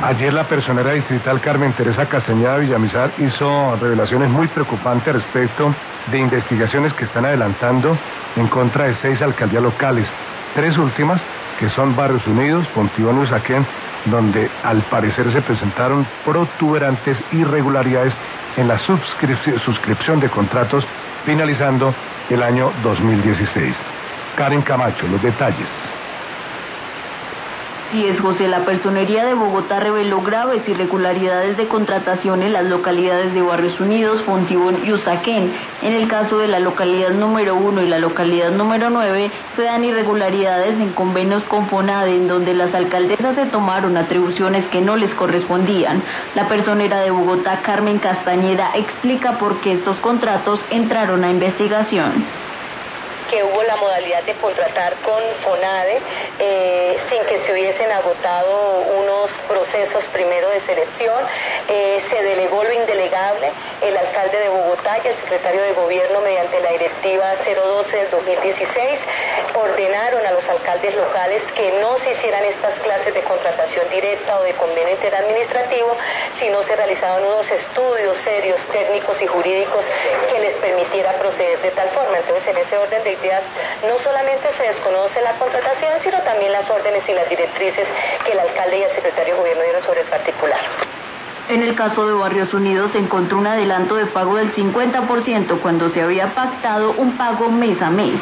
Ayer la personera distrital Carmen Teresa Castañeda Villamizar hizo revelaciones muy preocupantes respecto de investigaciones que están adelantando en contra de 6 alcaldías locales. 3 últimas, que son Barrios Unidos, Fontibón y Usaquén, donde al parecer se presentaron protuberantes irregularidades en la suscripción de contratos finalizando el año 2016. Karen Camacho, los detalles. Sí es, José, la Personería de Bogotá reveló graves irregularidades de contratación en las localidades de Barrios Unidos, Fontibón y Usaquén. En el caso de la localidad número 1 y la localidad número 9, se dan irregularidades en convenios con FONADE, en donde las alcaldesas se tomaron atribuciones que no les correspondían. La personera de Bogotá, Carmen Castañeda, explica por qué estos contratos entraron a investigación. Que hubo la modalidad de contratar con FONADE sin que se hubiesen agotado unos procesos primero de selección, se delegó lo indelegable, el alcalde de Bogotá y el secretario de gobierno mediante la directiva 012 del 2016 ordenaron a los alcaldes locales que no se hicieran estas clases de contratación directa o de convenio interadministrativo, sino se realizaban unos estudios serios, técnicos y jurídicos que les permitiera proceder de tal forma. Entonces, en ese orden de ideas, no solamente se desconoce la contratación, sino también las órdenes y las directrices que el alcalde y el secretario de gobierno dieron sobre el particular. En el caso de Barrios Unidos se encontró un adelanto de pago del 50% cuando se había pactado un pago mes a mes,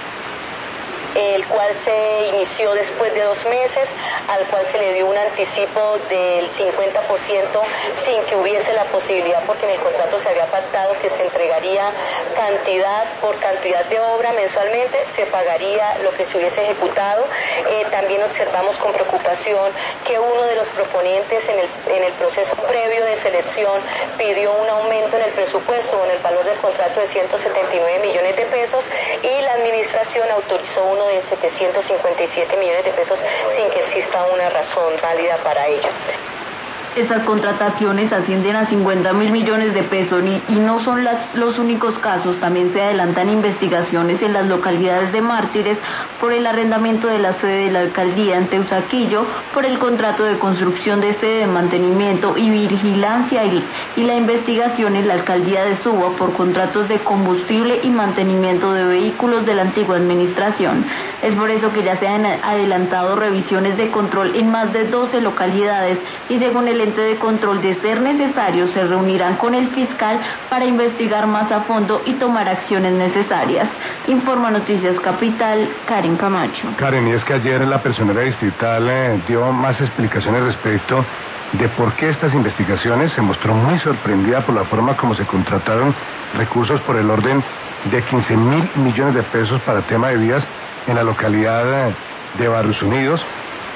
el cual se inició después de 2 meses, al cual se le dio un anticipo del 50% sin que hubiese la posibilidad, porque en el contrato se había pactado que se entregaría cantidad por cantidad de obra mensualmente, se pagaría lo que se hubiese ejecutado. También observamos con preocupación que uno de los proponentes en el proceso previo de selección pidió un aumento en el presupuesto o en el valor del contrato de 179 millones de pesos y la administración autorizó uno de 757 millones de pesos sin que exista una razón válida para ello. Estas contrataciones ascienden a 50.000 millones de pesos y no son los únicos casos. También se adelantan investigaciones en las localidades de Mártires por el arrendamiento de la sede de la alcaldía en Teusaquillo, por el contrato de construcción de sede de mantenimiento y vigilancia y la investigación en la alcaldía de Suba por contratos de combustible y mantenimiento de vehículos de la antigua administración. Es por eso que ya se han adelantado revisiones de control en más de 12 localidades y según el ente de control, de ser necesario, se reunirán con el fiscal para investigar más a fondo y tomar acciones necesarias. Informa Noticias Capital, Karen Camacho. Karen, y es que ayer la personera distrital dio más explicaciones respecto de por qué estas investigaciones. Se mostró muy sorprendida por la forma como se contrataron recursos por el orden de 15.000 millones de pesos para tema de vías en la localidad de Barrios Unidos.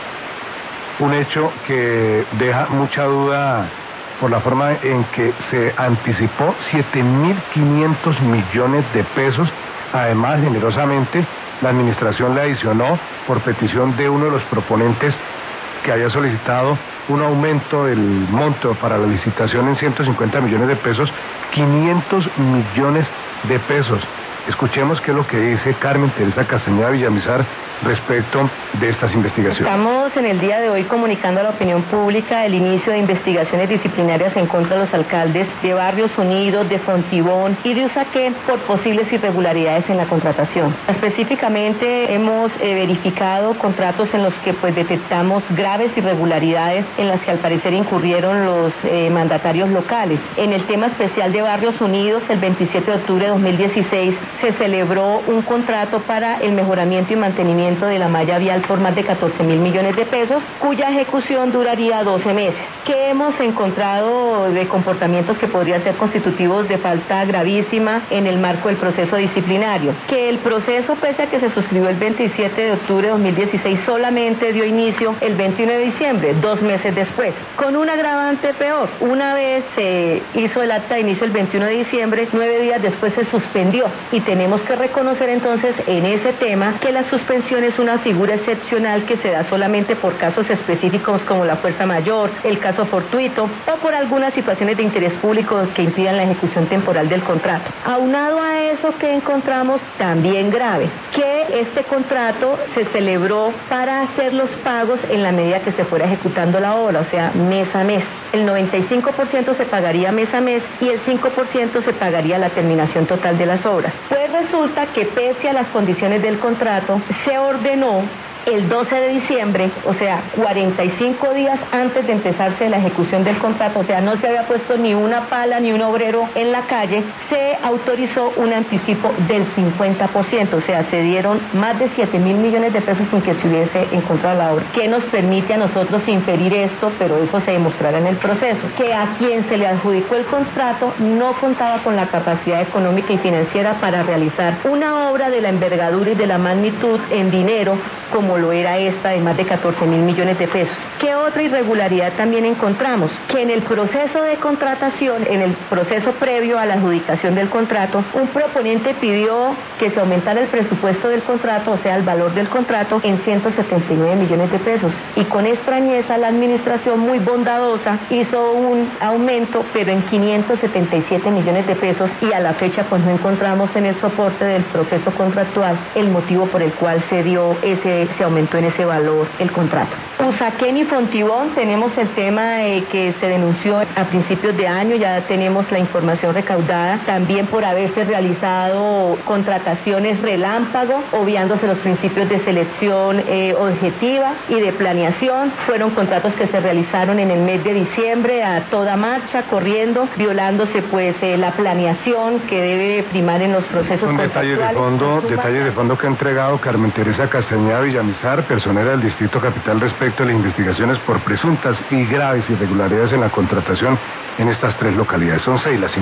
Un hecho que deja mucha duda por la forma en que se anticipó 7.500 millones de pesos. Además, generosamente, la administración le adicionó, por petición de uno de los proponentes que había solicitado un aumento del monto para la licitación en 150 millones de pesos, 500 millones de pesos. Escuchemos qué es lo que dice Carmen Teresa Castañeda Villamizar respecto de estas investigaciones. Estamos en el día de hoy comunicando a la opinión pública el inicio de investigaciones disciplinarias en contra de los alcaldes de Barrios Unidos, de Fontibón y de Usaquén por posibles irregularidades en la contratación. Específicamente hemos verificado contratos en los que detectamos graves irregularidades en las que al parecer incurrieron los mandatarios locales. En el tema especial de Barrios Unidos, el 27 de octubre de 2016 se celebró un contrato para el mejoramiento y mantenimiento de la malla vial por más de 14.000 millones de pesos, cuya ejecución duraría 12 meses. ¿Qué hemos encontrado de comportamientos que podrían ser constitutivos de falta gravísima en el marco del proceso disciplinario? Que el proceso, pese a que se suscribió el 27 de octubre de 2016, solamente dio inicio el 21 de diciembre, 2 meses después, con un agravante peor. Una vez se hizo el acta de inicio el 21 de diciembre, 9 días después se suspendió y tenemos que reconocer entonces en ese tema que la suspensión contratación es una figura excepcional que se da solamente por casos específicos como la fuerza mayor, el caso fortuito o por algunas situaciones de interés público que impidan la ejecución temporal del contrato. Aunado a eso que encontramos también grave, que este contrato se celebró para hacer los pagos en la medida que se fuera ejecutando la obra, o sea, mes a mes. El 95% se pagaría mes a mes y el 5% se pagaría la terminación total de las obras. Pues resulta que pese a las condiciones del contrato, se ordenó el 12 de diciembre, o sea, 45 días antes de empezarse la ejecución del contrato, o sea, no se había puesto ni una pala ni un obrero en la calle, se autorizó un anticipo del 50%, o sea, se dieron más de 7.000 millones de pesos sin que se hubiese encontrado la obra. ¿Qué nos permite a nosotros inferir esto? Pero eso se demostrará en el proceso, que a quien se le adjudicó el contrato no contaba con la capacidad económica y financiera para realizar una obra de la envergadura y de la magnitud en dinero como lo era esta de más de 14.000 millones de pesos. ¿Qué otra irregularidad también encontramos? Que en el proceso de contratación, en el proceso previo a la adjudicación del contrato, un proponente pidió que se aumentara el presupuesto del contrato, o sea, el valor del contrato, en 179 millones de pesos. Y con extrañeza la administración muy bondadosa hizo un aumento, pero en 577 millones de pesos, y a la fecha pues no encontramos en el soporte del proceso contractual el motivo por el cual se aumentó en ese valor el contrato. Usaquén y Fontibón, tenemos el tema que se denunció a principios de año, ya tenemos la información recaudada, también por haberse realizado contrataciones relámpago, obviándose los principios de selección objetiva y de planeación. Fueron contratos que se realizaron en el mes de diciembre a toda marcha, corriendo, violándose pues la planeación que debe primar en los procesos contractuales. Detalles de fondo que ha entregado Carmen Teresa Castañeda Villamizar, personera del Distrito Capital, respecto a las investigaciones por presuntas y graves irregularidades en la contratación en estas tres localidades. Son 6 las